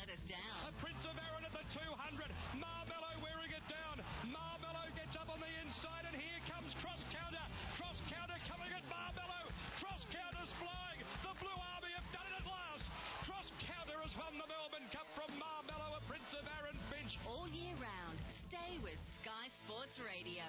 let us down. Prince of Arran at the 200. Marbello wearing it down. Marbello gets up on the inside, and here comes Cross Counter. Cross Counter coming at Marbello. Cross Counter's flying. The Blue Army have done it at last. Cross Counter has won the Melbourne Cup from Marbello, a Prince of Arran bench. All year round, stay with Sky Sports Radio.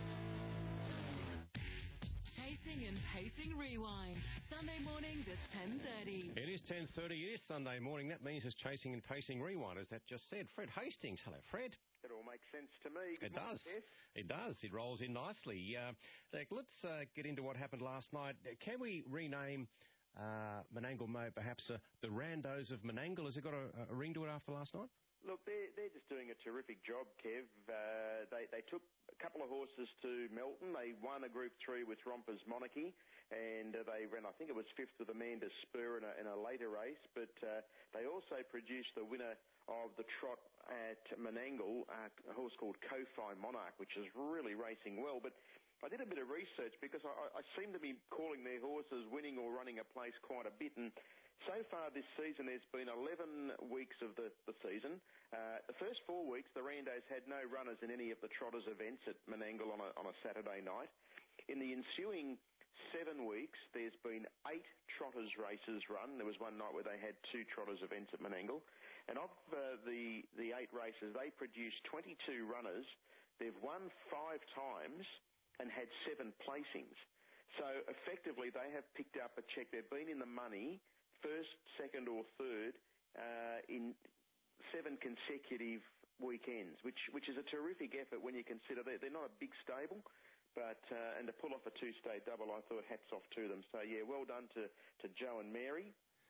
Chasing and Pacing Rewind. Sunday mornings at 10:30. It is 10:30. It is Sunday morning. That means it's Chasing and Pacing Rewind, as that just said. Fred Hastings. Hello, Fred. It all makes sense to me. Good morning, Jeff. It does. It rolls in nicely. Let's get into what happened last night. Can we rename Menangle Mo perhaps the Randos of Menangle? Has it got a ring to it after last night? Look, they're just doing a terrific job, Kev. They took a couple of horses to Melton. They won a Group 3 with Rompers Monarchy, and they ran, I think it was fifth with Amanda Spur in a later race, but they also produced the winner of the trot at Menangle, a horse called Ko-Fi Monarch, which is really racing well. But I did a bit of research because I seem to be calling their horses winning or running a place quite a bit, and so far this season there's been 11 weeks of the season. The first 4 weeks the Randos had no runners in any of the trotters events at Menangle on a Saturday night. In the ensuing 7 weeks there's been 8 trotters races run. There was one night where they had 2 trotters events at Menangle, and of the 8 races they produced 22 runners. They've won 5 times and had 7 placings. So effectively they have picked up a cheque. They've been in the money first, second or third in 7 consecutive weekends, which is a terrific effort when you consider they're not a big stable, but and to pull off a 2-state double, I thought hats off to them. So yeah, well done to Joe and Mary.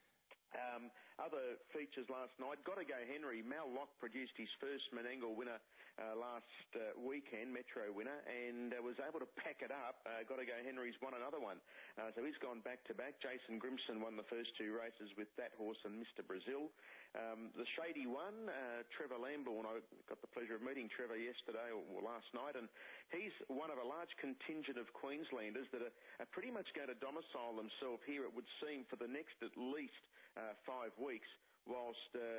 Other features last night, Gotta Go Henry. Mal Locke produced his first Menangle winner last weekend, Metro winner, and was able to pack it up. Gotta Go Henry's won another one, so he's gone back-to-back. Jason Grimson won the first 2 races with that horse and Mr. Brazil. The Shady One, Trevor Lambourne. I got the pleasure of meeting Trevor yesterday or last night, and he's one of a large contingent of Queenslanders that are pretty much going to domicile themselves here, it would seem, for the next at least 5 weeks, whilst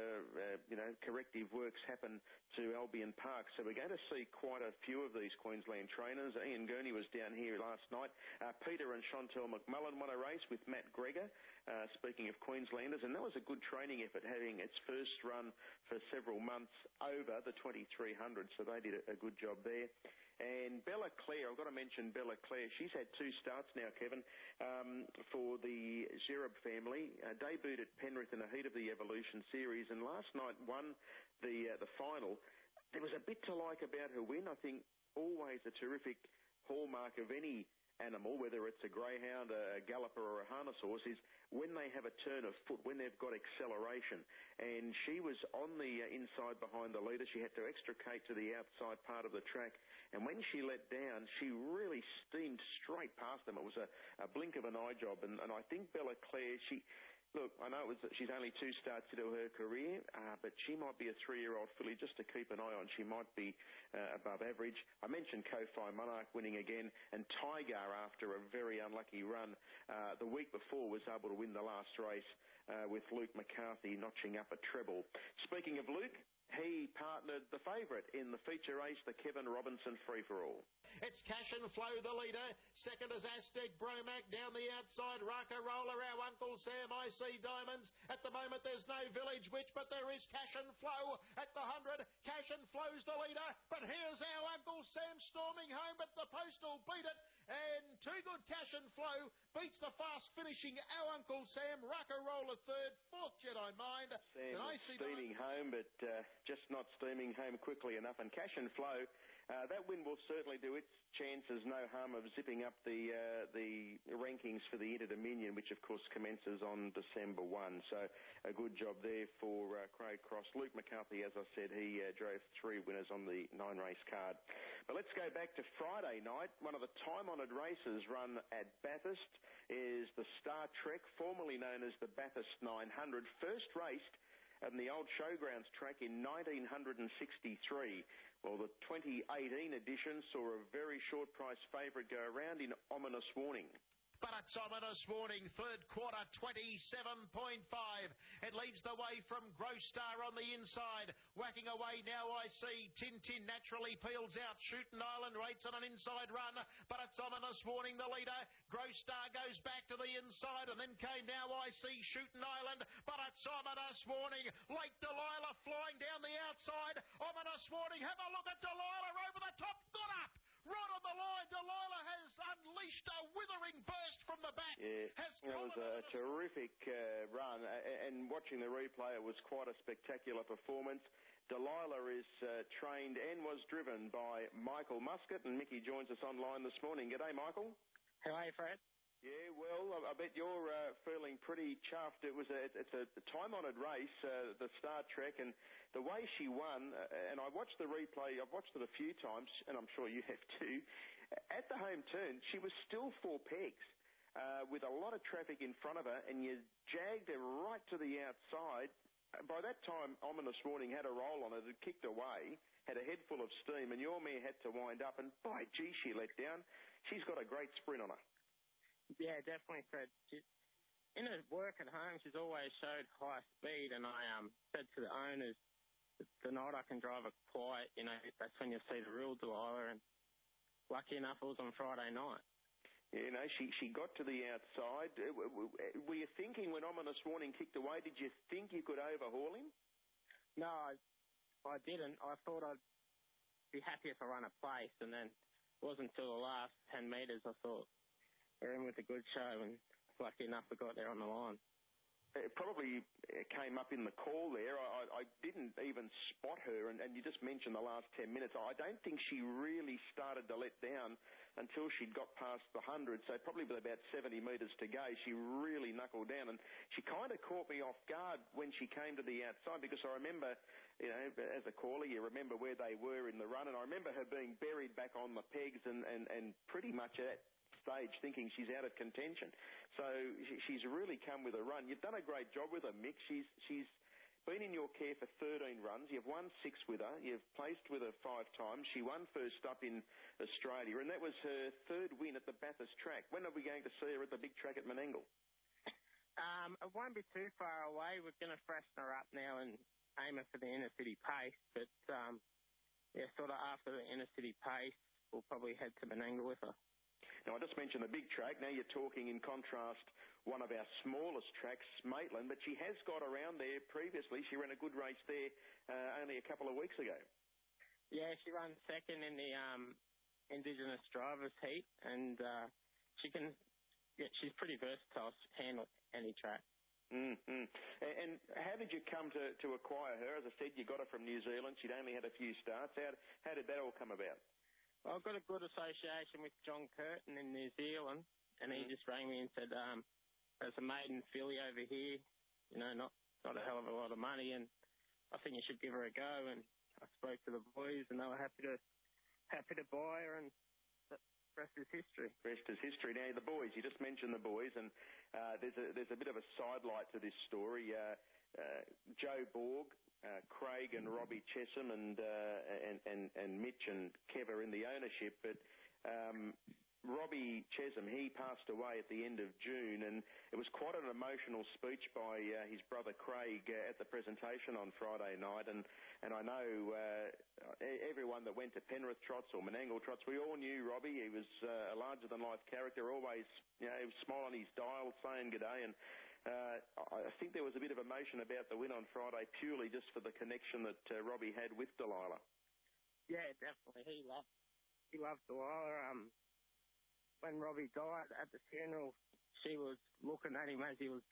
corrective works happen to Albion Park. So we're going to see quite a few of these Queensland trainers. Ian Gurney was down here last night. Peter and Chantel McMullen won a race with Matt Gregor, speaking of Queenslanders, and that was a good training effort, having its first run for several months over the 2300, so they did a good job there. And Bella Clare, I've got to mention Bella Clare. She's had 2 starts now, Kevin, for the Zerub family. Debuted at Penrith in the heat of the Evolution Series, and last night won the final. There was a bit to like about her win. I think always a terrific hallmark of any animal, whether it's a greyhound, a galloper or a harness horse, is when they have a turn of foot, when they've got acceleration. And she was on the inside behind the leader. She had to extricate to the outside part of the track. And when she let down, she really steamed straight past them. It was a blink of an eye job. And I think Bella Clare, look, I know she's only 2 starts into her career, but she might be a 3-year-old filly just to keep an eye on. She might be above average. I mentioned Ko-Fi Monarch winning again, and Tiger, after a very unlucky run the week before, was able to win the last race with Luke McCarthy notching up a treble. Speaking of Luke, he partnered the favourite in the feature race, the Kevin Robinson Free-for-All. It's Cash and Flow, the leader. Second is Aztec Bromac down the outside. Raka Roller, our Uncle Sam, I See Diamonds. At the moment, there's no Village Witch, but there is Cash and Flow at the 100. Cash and Flow's the leader, but here's our Uncle Sam storming home, but the post will beat it. And Too Good Cash and Flow beats the fast finishing our Uncle Sam. Raka Roller third, fourth Jedi Mind. Sam is steaming home, but just not steaming home quickly enough. And Cash and Flow, that win will certainly do its chances, no harm of zipping up the rankings for the Inter-Dominion, which of course commences on December 1. So a good job there for Craig Cross. Luke McCarthy, as I said, he drove 3 winners on the 9-race card. But let's go back to Friday night. One of the time-honoured races run at Bathurst is the Star Trek, formerly known as the Bathurst 900, first raced and the old Showgrounds track in 1963. Well, the 2018 edition saw a very short price favourite go around in Ominous Warning. but it's ominous warning. Third quarter, 27.5. It leads the way from Gross Star on the inside. Whacking away now, I see Tintin naturally peels out. Shooting Island waits on an inside run, but it's ominous warning the leader. Gross Star goes back to the inside, and then came now, I see Shooting Island, but it's ominous warning. Late Delilah flying down the outside. Ominous warning. Have a look at Delilah over the top. Got up. Right on the line, Delilah has unleashed a withering burst from the back. Yeah, it was a terrific run, and watching the replay, it was quite a spectacular performance. Delilah is trained and was driven by Michael Muscat, and Mickey joins us online this morning. G'day, Michael. How are you, Fred? Yeah, well, I bet you're feeling pretty chuffed. It's a time-honoured race, the Star Trek, and the way she won, and I watched the replay, I've watched it a few times, and I'm sure you have too. At the home turn, she was still 4 pegs with a lot of traffic in front of her, and you jagged her right to the outside. By that time, Ominous Warning had a roll on it, had kicked away, had a head full of steam, and your mare had to wind up, and by gee, she let down. She's got a great sprint on her. Yeah, definitely, Fred. In her work at home, she's always showed high speed, and I said to the owners, the night I can drive her quiet, that's when you'll see the real Delilah, and lucky enough, it was on Friday night. Yeah, she got to the outside. Were you thinking when Ominous Warning kicked away, did you think you could overhaul him? No, I didn't. I thought I'd be happy if I run a place, and then it wasn't until the last 10 metres I thought, we're in with a good show, and lucky enough we got there on the line. It probably came up in the call there. I didn't even spot her, and you just mentioned the last 10 minutes. I don't think she really started to let down until she'd got past the 100, so probably with about 70 metres to go, she really knuckled down, and she kind of caught me off guard when she came to the outside, because I remember, as a caller, you remember where they were in the run, and I remember her being buried back on the pegs and pretty much at stage thinking she's out of contention. So she's really come with a run. You've done a great job with her, Mick. She's been in your care for 13 runs. You've won 6 with her. You've placed with her 5 times. She won first up in Australia, and that was her 3rd win at the Bathurst track. When are we going to see her at the big track at Menangle? It won't be too far away. We're going to freshen her up now and aim her for the inner city pace. But, sort of after the inner city pace, we'll probably head to Menangle with her. Now, I just mentioned the big track. Now you're talking, in contrast, one of our smallest tracks, Maitland, but she has got around there previously. She ran a good race there only a couple of weeks ago. Yeah, she ran second in the Indigenous Drivers Heat, and she's pretty versatile. She can handle any track. Mm-hmm. And how did you come to acquire her? As I said, you got her from New Zealand. She'd only had a few starts. How did that all come about? Well, I've got a good association with John Curtin in New Zealand, and he just rang me and said, there's a maiden filly over here, not a hell of a lot of money, and I think you should give her a go. And I spoke to the boys, and they were happy to buy her, and the rest is history. Rest is history. Now, the boys, you just mentioned the boys, and there's a bit of a sidelight to this story. Joe Borg, Craig and Robbie Chesham and Mitch and Kev are in the ownership, but Robbie Chesham, he passed away at the end of June, and it was quite an emotional speech by his brother Craig at the presentation on Friday night, and I know everyone that went to Penrith Trots or Menangle Trots, we all knew Robbie. He was a larger-than-life character, always he would smile on his dial saying g'day, and I think there was a bit of emotion about the win on Friday purely just for the connection that Robbie had with Delilah. Yeah, definitely. He loved Delilah. When Robbie died at the funeral, she was looking at him as he was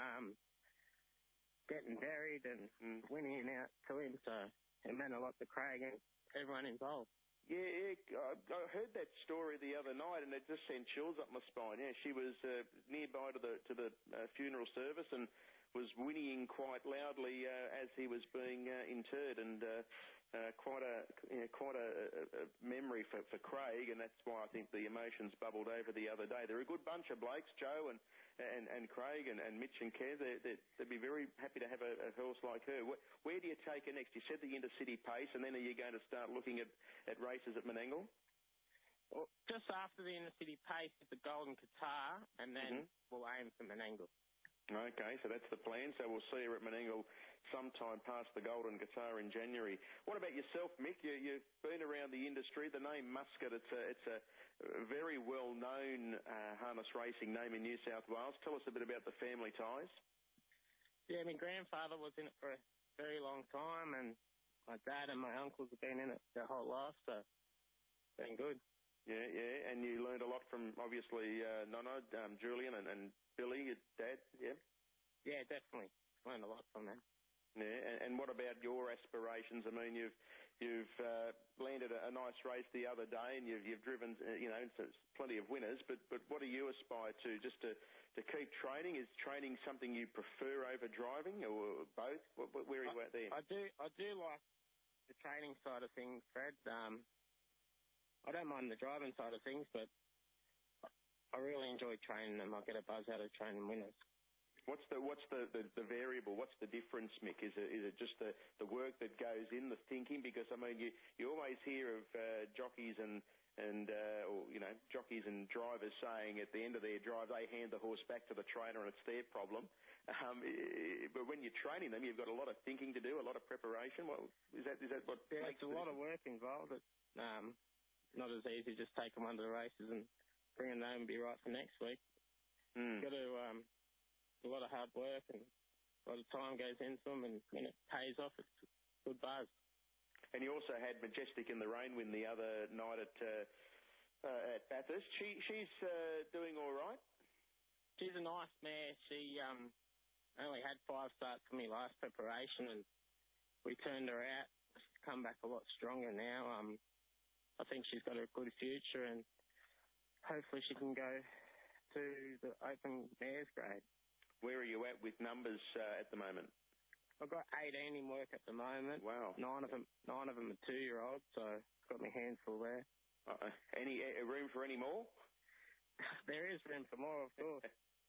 getting buried and whinnying out to him. So it meant a lot to Craig and everyone involved. Yeah, I heard that story the other night, and it just sent chills up my spine. Yeah, she was nearby to the funeral service and was whinnying quite loudly as he was being interred, and quite a memory for Craig, and that's why I think the emotions bubbled over the other day. They're a good bunch of blokes, Joe and Craig and Mitch and Kev. They'd be very happy to have a horse like her. Where do you take her next? You said the intercity pace, and then are you going to start looking at races at Menangle? Well, just after the inner city pace is the Golden Qatar, and then we'll aim for Menangle. Okay, so that's the plan. So we'll see her at Menangle sometime past the Golden Qatar in January. What about yourself, Mick? You've been around the industry. The name Muscat, it's a very well-known harness racing name in New South Wales. Tell us a bit about the family ties. Yeah, my grandfather was in it for a very long time, and my dad and my uncles have been in it their whole life, so it's been good. Yeah, and you learned a lot from, obviously, Nono, Julian and Billy, your dad, yeah? Yeah, definitely. Learned a lot from them. Yeah, and what about your aspirations? I mean, you've landed a nice race the other day, and you've driven, plenty of winners, but what do you aspire to? Just to keep training? Is training something you prefer over driving, or both? Where are you at there? I do like the training side of things, Fred. I don't mind the driving side of things, but I really enjoy training them. I get a buzz out of training winners. What's the variable? What's the difference, Mick? Is it just the work that goes in, the thinking? Because I mean, you always hear of jockeys and jockeys and drivers saying at the end of their drive they hand the horse back to the trainer and it's their problem. But when you're training them, you've got a lot of thinking to do, a lot of preparation. Is that what? Yeah, it's a lot of work involved. It's not as easy just take them under the races and bring them home and be right for next week. You've got to a lot of hard work and a lot of time goes into them, and when it pays off, it's a good buzz. And you also had Majestic in the Rain win the other night at Bathurst. She's doing all right? She's a nice mare. She only had 5 starts for me last preparation, and we turned her out. She's come back a lot stronger now. I think she's got a good future, and hopefully she can go to the Open Mares grade. Where are you at with numbers at the moment? I've got 18 in work at the moment. Wow. 9 of them are 2-year-olds, so I've got my hands full there. Any room for any more? There is room for more, of course.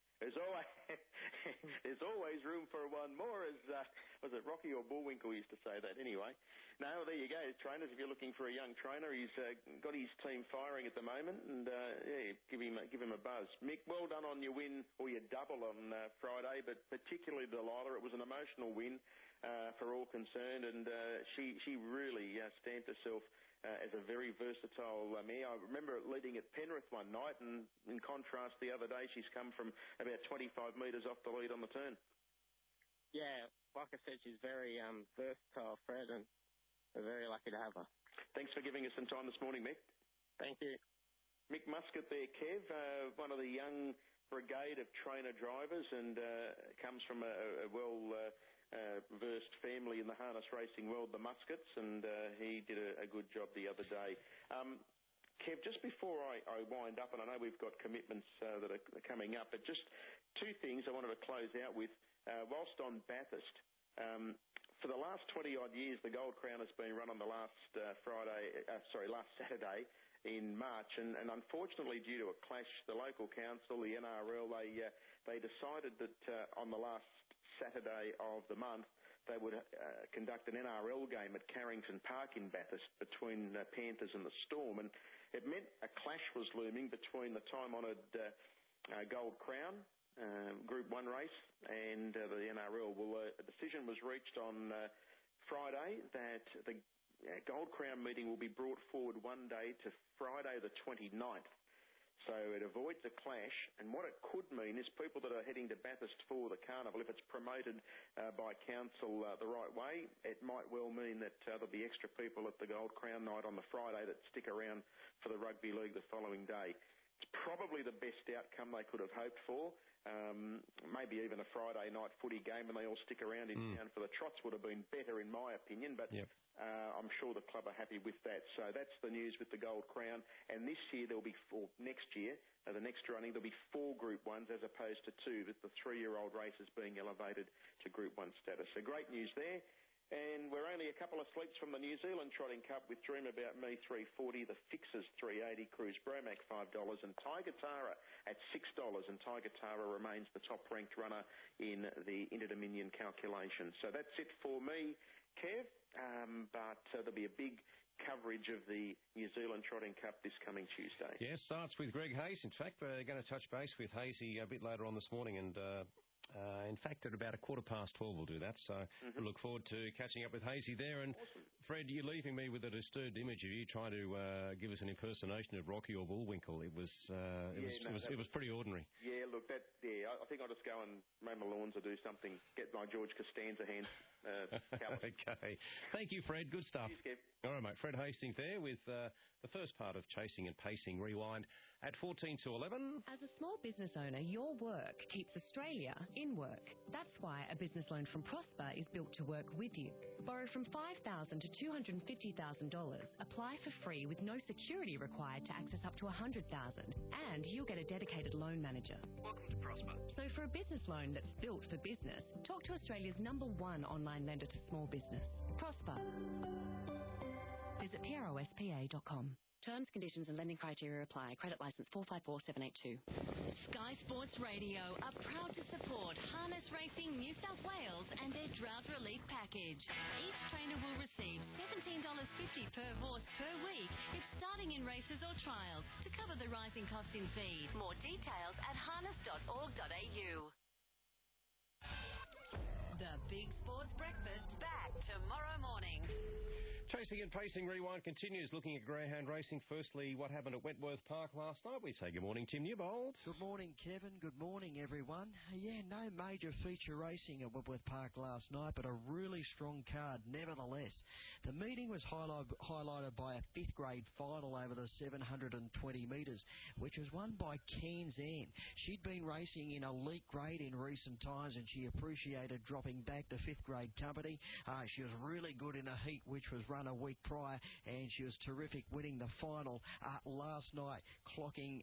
There's always room for one more, as was it Rocky or Bullwinkle used to say that anyway. No, there you go, trainers. If you're looking for a young trainer, he's got his team firing at the moment, and give him a buzz. Mick, well done on your win or your double on Friday, but particularly Delilah. It was an emotional win for all concerned, and she really stamped herself as a very versatile mare. I remember leading at Penrith one night, and in contrast, the other day she's come from about 25 metres off the lead on the turn. Yeah, like I said, she's very versatile, Fred, and we're very lucky to have her. Thanks for giving us some time this morning, Mick. Thank you. Mick Muscat there, Kev, one of the young brigade of trainer drivers, and comes from a well-versed family in the harness racing world, the Muscats, and he did a good job the other day. Kev, just before I wind up, and I know we've got commitments that are coming up, but just 2 things I wanted to close out with. Whilst on Bathurst, for the last 20-odd years, the Gold Crown has been run on the last Saturday in March, and unfortunately, due to a clash, the local council, the NRL, they decided that on the last Saturday of the month, they would conduct an NRL game at Carrington Park in Bathurst between the Panthers and the Storm, and it meant a clash was looming between the time-honoured Gold Crown Group 1 race and the NRL. Well, a decision was reached on Friday that the Gold Crown meeting will be brought forward one day to Friday the 29th. So it avoids a clash, and what it could mean is people that are heading to Bathurst for the carnival, if it's promoted by council the right way, it might well mean that there'll be extra people at the Gold Crown night on the Friday that stick around for the rugby league the following day. It's probably the best outcome they could have hoped for. Maybe even a Friday night footy game and they all stick around in town for the trots would have been better in my opinion, but I'm sure the club are happy with that. So that's the news with the Gold Crown, and this year there'll be next year, the next running, there'll be 4 Group 1s as opposed to 2, with the 3-year-old races being elevated to Group 1 status. So great news there. And we're only a couple of sleeps from the New Zealand Trotting Cup with Dream About Me $3.40, the Fixers $3.80, Cruise Bromac $5, and Tiger Tara at $6. And Tiger Tara remains the top-ranked runner in the Inter-Dominion calculation. So that's it for me, Kev. But there'll be a big coverage of the New Zealand Trotting Cup this coming Tuesday. Yes, starts with Greg Hayes. In fact, we're going to touch base with Hazy a bit later on this morning, and in fact, at about 12:15, we'll do that. So we look forward to catching up with Hazy there. And Fred, you're leaving me with a disturbed image of you trying to give us an impersonation of Rocky or Bullwinkle. It was pretty ordinary. Yeah, look, I think I'll just go and mow my lawns or do something. Get my George Costanza hand. Okay. Thank you, Fred. Good stuff. Cheers, all right, mate. Fred Hastings there with the first part of Chasing and Pacing Rewind at 14 to 11. As a small business owner, your work keeps Australia in work. That's why a business loan from Prosper is built to work with you. Borrow from $5,000 to $250,000. Apply for free with no security required to access up to $100,000. And you'll get a dedicated loan manager. Welcome to Prosper. So for a business loan that's built for business, talk to Australia's #1 online lender to small business. Prosper. Visit prospa.com. Terms, conditions and lending criteria apply. Credit licence 454782. Sky Sports Radio are proud to support Harness Racing New South Wales and their drought relief package. Each trainer will receive $17.50 per horse per week if starting in races or trials to cover the rising cost in feed. More details at harness.org.au. The Big Sports Breakfast back tomorrow morning. Chasing and Pacing Rewind continues, looking at greyhound racing. Firstly, what happened at Wentworth Park last night? We say good morning, Tim Newbold. Good morning, Kevin. Good morning, everyone. Yeah, no major feature racing at Wentworth Park last night, but a really strong card nevertheless. The meeting was highlighted by a fifth grade final over the 720 metres, which was won by Cairns Ann. She'd been racing in elite grade in recent times, and she appreciated dropping back to fifth grade company. She was really good in a heat which was run a week prior, and she was terrific winning the final last night, clocking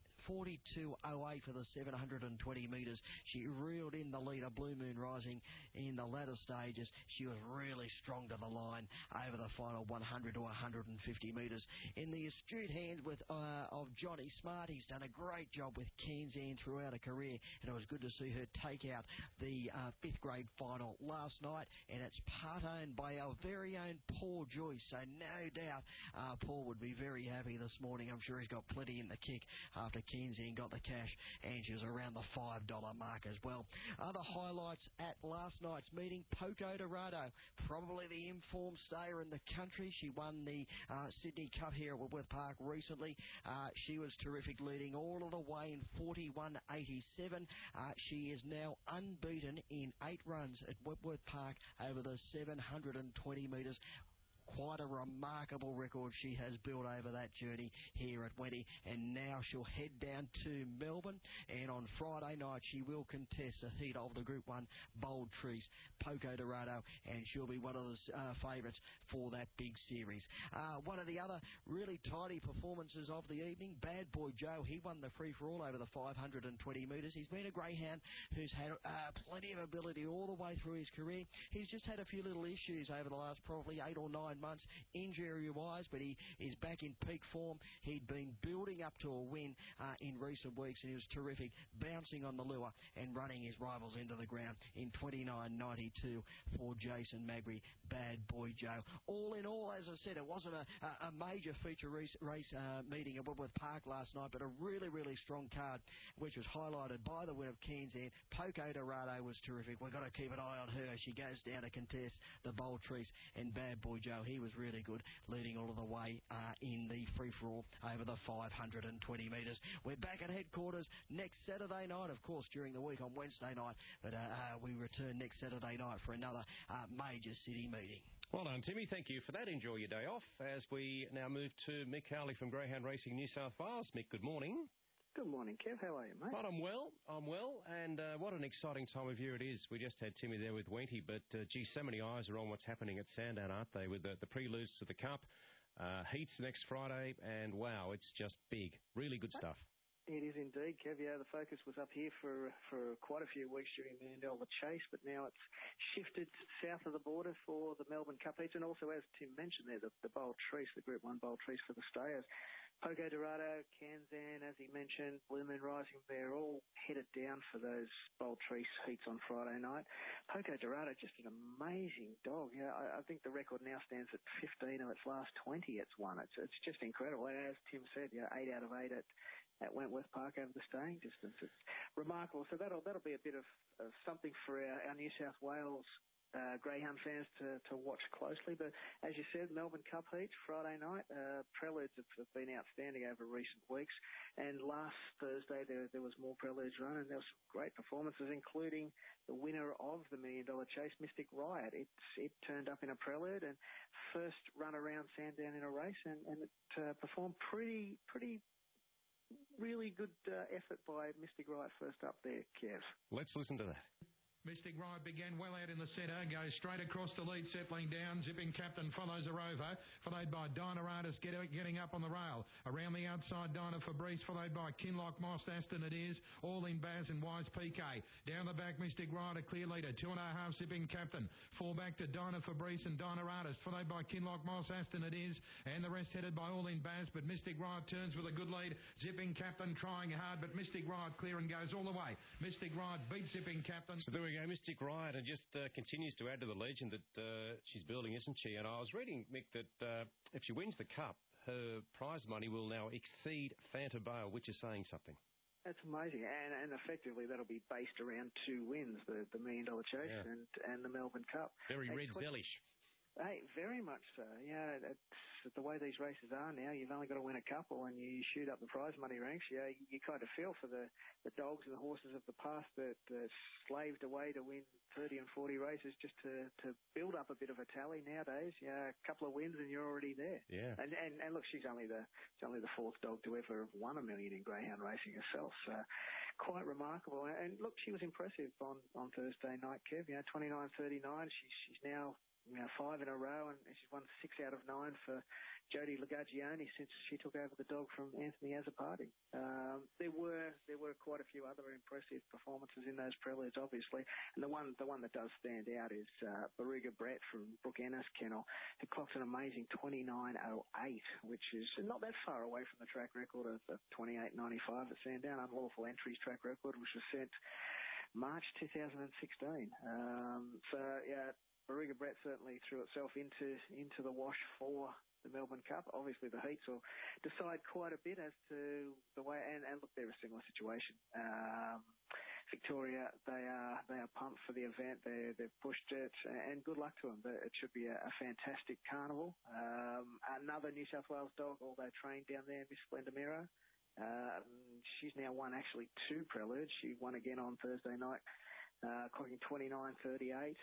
42.08 for the 720 metres. She reeled in the leader, Blue Moon Rising, in the latter stages. She was really strong to the line over the final 100 to 150 metres. In the astute hands of Johnny Smart, he's done a great job with Cairns Ann throughout her career, and it was good to see her take out the fifth grade final last night, and it's part owned by our very own Paul Joyce. So no doubt Paul would be very happy this morning. I'm sure he's got plenty in the kick after Cairns Ann got the cash, and she was around the $5 mark as well. Other highlights at last night's meeting, Poco Dorado, probably the informed stayer in the country. She won the Sydney Cup here at Wentworth Park recently. She was terrific, leading all of the way in 41.87. She is now unbeaten in 8 runs at Wentworth Park over the 720 metres. Quite a remarkable record she has built over that journey here at Wenty, and now she'll head down to Melbourne, and on Friday night she will contest the heat of the Group 1 Bold Trees, Poco Dorado, and she'll be one of the favourites for that big series. One of the other really tidy performances of the evening, Bad Boy Joe, he won the free-for-all over the 520 metres. He's been a greyhound who's had plenty of ability all the way through his career. He's just had a few little issues over the last probably 8 or 9 months injury-wise, but he is back in peak form. He'd been building up to a win in recent weeks, and he was terrific, bouncing on the lure and running his rivals into the ground in 29.92 for Jason Magbury, Bad Boy Joe. All in all, as I said, it wasn't a major feature race meeting at Wentworth Park last night, but a really, really strong card, which was highlighted by the win of Cairns Ann. Poco Dorado was terrific. We've got to keep an eye on her. She goes down to contest the Bold Trees, and Bad Boy Joe, he was really good, leading all of the way in the free-for-all over the 520 metres. We're back at headquarters next Saturday night, of course, during the week on Wednesday night, but we return next Saturday night for another major city meeting. Well done, Timmy. Thank you for that. Enjoy your day off. As we now move to Mick Howley from Greyhound Racing New South Wales. Mick, good morning. Good morning, Kev. How are you, mate? Well, I'm well, and what an exciting time of year it is. We just had Timmy there with Wenty, but, gee, so many eyes are on what's happening at Sandown, aren't they, with the preludes to the Cup, heats next Friday, and, wow, it's just big. Really good stuff. It is indeed, Kev. Yeah, the focus was up here for quite a few weeks during the Million Dollar Chase, but now it's shifted south of the border for the Melbourne Cup Heats, and also, as Tim mentioned there, the Bold Trease, the Group 1 Bold Trease for the stayers. Poco Dorado, Kanzan, as he mentioned, Blue Moon Rising, they're all headed down for those Bold Trease heats on Friday night. Poco Dorado, just an amazing dog. Yeah, I think the record now stands at 15 of its last 20 it's won. It's just incredible. And as Tim said, 8 out of 8 at Wentworth Park over the staying distance. It's remarkable. So that'll be a bit of something for our New South Wales greyhound fans to watch closely. But as you said, Melbourne Cup Heats Friday night, preludes have been outstanding over recent weeks. And last Thursday there was more preludes run, and there were some great performances, including the winner of the $1 Million Chase, Mystic Riot. It turned up in a prelude and first run around Sandown in a race, and it performed pretty really good effort by Mystic Riot first up there, Kev. Let's listen to that. Mystic Riot began well out in the centre, goes straight across the lead, settling down. Zipping Captain follows her over, followed by Dinah Artis getting up on the rail. Around the outside, Dinah Fabrice, followed by Kinloch Moss, Aston it is, All in Baz and Wise PK. Down the back, Mystic Riot, a clear leader, 2.5, Zipping Captain. Fall back to Dinah Fabrice and Dinah Artis, followed by Kinloch Moss, Aston it is, and the rest headed by All in Baz, but Mystic Riot turns with a good lead. Zipping Captain trying hard, but Mystic Riot clear and goes all the way. Mystic Riot beats Zipping Captain. So there we go, Mystic Riot, and just continues to add to the legend that she's building, isn't she? And I was reading, Mick, that if she wins the Cup, her prize money will now exceed Fanta Bale, which is saying something. That's amazing, and effectively that'll be based around 2 wins, the $1 Million Chase and the Melbourne Cup. Very Red Zellish. Hey, very much so. Yeah, it's the way these races are now. You've only got to win a couple and you shoot up the prize money ranks. Yeah, you kind of feel for the dogs and the horses of the past that slaved away to win 30 and 40 races just to build up a bit of a tally nowadays. Yeah, a couple of wins and you're already there. Yeah. And look, she's only the 4th dog to ever have won $1 million in greyhound racing herself. So quite remarkable. And look, she was impressive on Thursday night, Kev. 29.39. She's now 5 in a row, and she's won 6 out of 9 for Jodie Lagagione since she took over the dog from Anthony Azzopardi. There were quite a few other impressive performances in those preludes, obviously, and the one that does stand out is Baruga Brett from Brooke Ennis Kennel, who clocked an amazing 29.08, which is not that far away from the track record of 28.95 at Sandown, unlawful entries track record, which was set March 2016. Baruga Brett certainly threw itself into the wash for the Melbourne Cup. Obviously, the heats will decide quite a bit as to the way. And look, they're a similar situation. Victoria, they are pumped for the event. They've pushed it, and good luck to them. It should be a fantastic carnival. Another New South Wales dog, although trained down there, Miss Splendor Miro. She's now won actually 2 preludes. She won again on Thursday night. Clocking 29.38,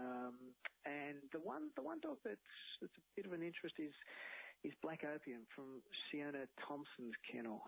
and the one dog that's a bit of an interest is Black Opium from Sienna Thompson's kennel.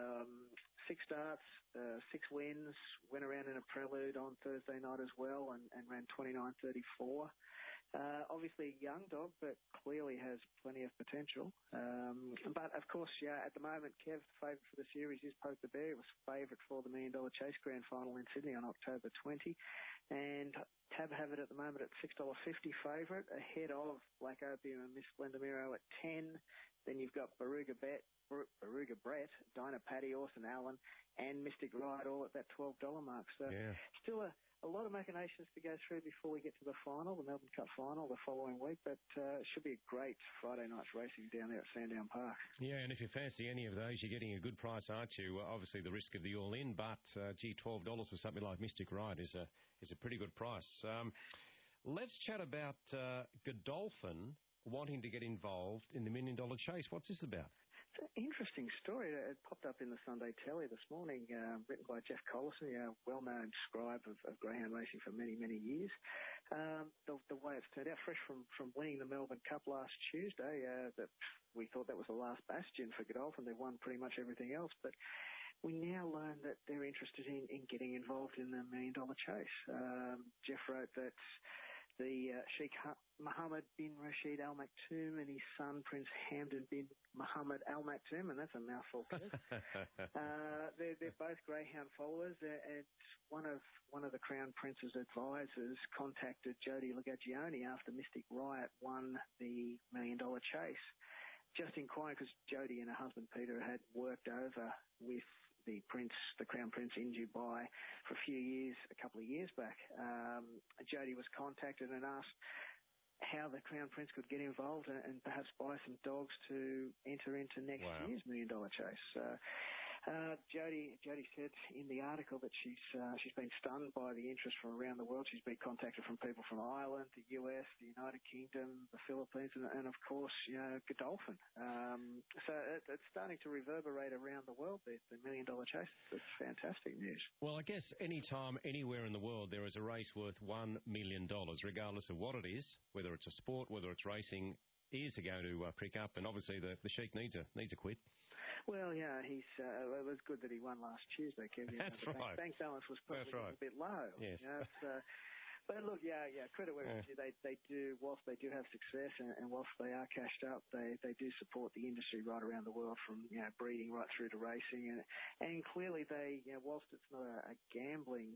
6 starts, 6 wins, went around in a prelude on Thursday night as well, and ran 29.34. Obviously a young dog, but clearly has plenty of potential. But, of course, at the moment, Kev, the favourite for the series is Poke the Bear. It was favourite for the $1 Million Chase Grand Final in Sydney on October 20. And Tab have it at the moment at $6.50 favourite, ahead of Black Opium and Miss Splendor Miro at 10. Then you've got Baruga Brett, Dinah Paddy, Orson Allen, and Mystic Riot all at that $12 mark. So still a lot of machinations to go through before we get to the final, the Melbourne Cup final, the following week. But it should be a great Friday night's racing down there at Sandown Park. Yeah, and if you fancy any of those, you're getting a good price, aren't you? Obviously, the risk of the all-in, but $12 for something like Mystic Riot is a pretty good price. Let's chat about Godolphin wanting to get involved in the $1 Million Chase. What's this about? It's an interesting story. It popped up in the Sunday Telly this morning, written by Jeff Collison, a well-known scribe of greyhound racing for many, many years. The way it's turned out, fresh from winning the Melbourne Cup last Tuesday, that we thought that was the last bastion for Godolphin. They've won pretty much everything else, but we now learn that they're interested in getting involved in the $1 Million Chase. Jeff wrote that the Sheikh Mohammed bin Rashid Al Maktoum and his son Prince Hamdan bin Mohammed Al Maktoum, and that's a mouthful. They're both greyhound followers, and one of the Crown Prince's advisors contacted Jody Lagagione after Mystic Riot won the $1 Million Chase, just inquiring because Jody and her husband Peter had worked over with the Crown Prince in Dubai for a couple of years back. Jody was contacted and asked how the Crown Prince could get involved and perhaps buy some dogs to enter into next year's $1 Million Chase. Jody said in the article that she's been stunned by the interest from around the world. She's been contacted from people from Ireland, the US, the United Kingdom, the Philippines, and of course, Godolphin. So it's starting to reverberate around the world, the $1 Million Chase. It's fantastic news. Well, I guess any time, anywhere in the world, there is a race worth $1 million, regardless of what it is, whether it's a sport, whether it's racing, is going to pick up, and obviously the Sheik needs a quid. Well, yeah, it was good that he won last Tuesday, Kevin. That's right. Bank balance was probably a bit low. Yes. But look, credit where it's due. They do, whilst they do have success and whilst they are cashed up, they do support the industry right around the world, from breeding right through to racing, and clearly they, whilst it's not a gambling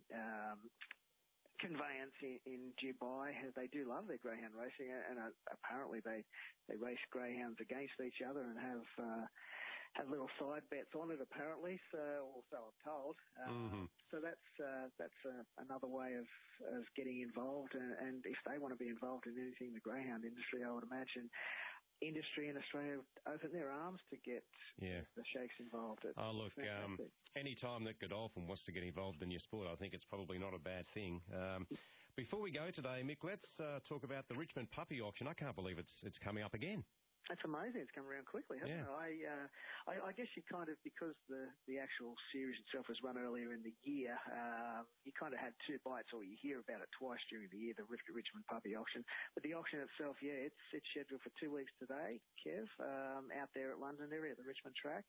conveyance in Dubai, they do love their greyhound racing, and apparently they race greyhounds against each other and have little side bets on it, apparently, so I'm told. So that's another way of getting involved, and if they want to be involved in anything in the greyhound industry, I would imagine industry in Australia open their arms to get the Sheiks involved. Look, any time that Godolphin wants to get involved in your sport, I think it's probably not a bad thing. Before we go today, Mick, let's talk about the Richmond Puppy Auction. I can't believe it's coming up again. That's amazing. It's come around quickly, hasn't it? I guess you kind of, because the actual series itself was run earlier in the year, you kind of had two bites, or you hear about it twice during the year, the Richmond Puppy Auction. But the auction itself, it's scheduled for 2 weeks today, Kev, out there at Londonderry at the Richmond track.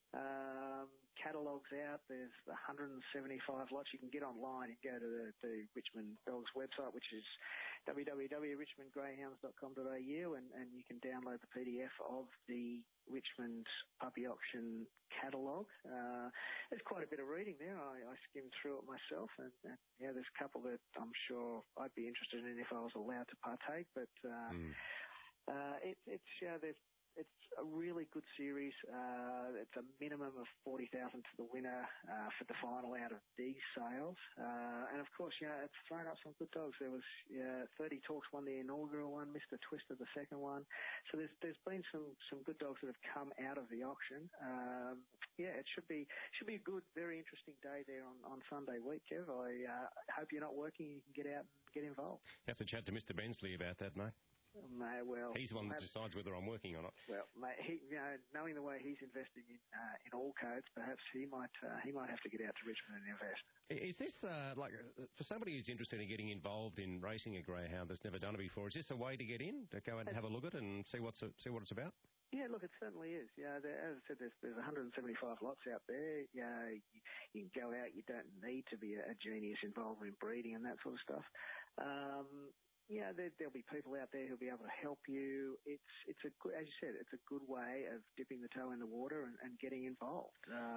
Catalogues out. There's 175 lots. You can get online and go to the Richmond Dogs website, which is www.richmondgreyhounds.com.au, and you can download the PDF of the Richmond Puppy Auction catalogue. There's quite a bit of reading there. I skimmed through it myself, and there's a couple that I'm sure I'd be interested in if I was allowed to partake. But it's a really good series. It's a minimum of $40,000 to the winner for the final out of D sales. And of course, it's thrown up some good dogs. There was 30 Talks won the inaugural one, Mr. Twister the second one. So there's been some good dogs that have come out of the auction. It should be a good, very interesting day there on Sunday week, Kev. I hope you're not working. You can get out and get involved. You have to chat to Mr. Bensley about that, mate. Mate, well, he's the one that decides whether I'm working or not. Well, mate, knowing the way he's investing in all codes, perhaps he might have to get out to Richmond and invest. Is this for somebody who's interested in getting involved in racing a greyhound that's never done it before? Is this a way to get in, to go out and have a look at it and see what it's about? Yeah, look, it certainly is. As I said, there's 175 lots out there. You can go out. You don't need to be a genius involved in breeding and that sort of stuff. There'll be people out there who'll be able to help you. It's a good, as you said, it's a good way of dipping the toe in the water and getting involved.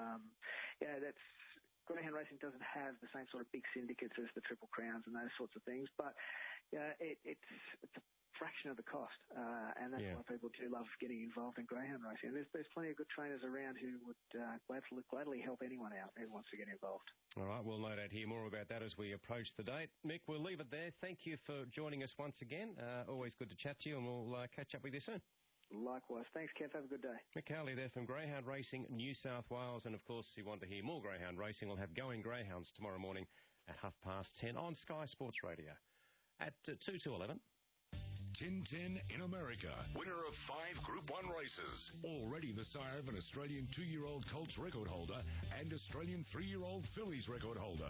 Greyhound racing doesn't have the same sort of big syndicates as the Triple Crowns and those sorts of things, but it's a fraction of the cost, and that's why people do love getting involved in greyhound racing. And there's plenty of good trainers around who would gladly help anyone out who wants to get involved. All right, we'll no doubt hear more about that as we approach the date. Mick, we'll leave it there. Thank you for joining us once again. Always good to chat to you, and we'll catch up with you soon. Likewise. Thanks, Kev. Have a good day. Mick Cowley there from Greyhound Racing, New South Wales. And, of course, if you want to hear more greyhound racing, we'll have Going Greyhounds tomorrow morning at 10:30 on Sky Sports Radio at 2 to 11. Tin in America, winner of 5 Group 1 races. Already the sire of an Australian 2-year-old Colts record holder and Australian 3-year-old fillies record holder.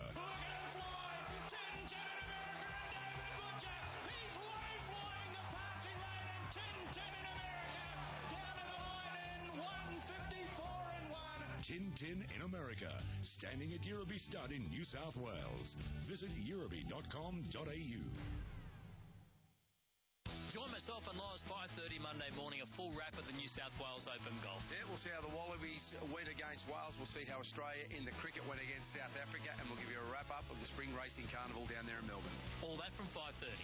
Tin in America, standing at Yerraby Stud in New South Wales. Visit yerraby.com.au. Myself and Loz, 5:30 Monday morning, a full wrap of the New South Wales Open Golf. Yeah, we'll see how the Wallabies went against Wales. We'll see how Australia in the cricket went against South Africa, and we'll give you a wrap-up of the Spring Racing Carnival down there in Melbourne. All that from 5:30.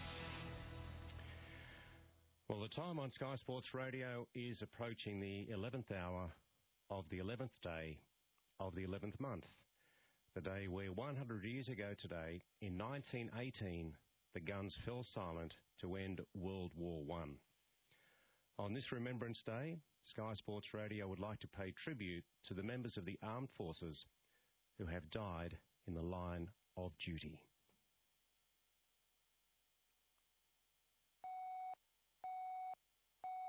Well, the time on Sky Sports Radio is approaching the 11th hour of the 11th day of the 11th month. The day where 100 years ago today, in 1918, the guns fell silent to end World War I. On this Remembrance Day, Sky Sports Radio would like to pay tribute to the members of the armed forces who have died in the line of duty.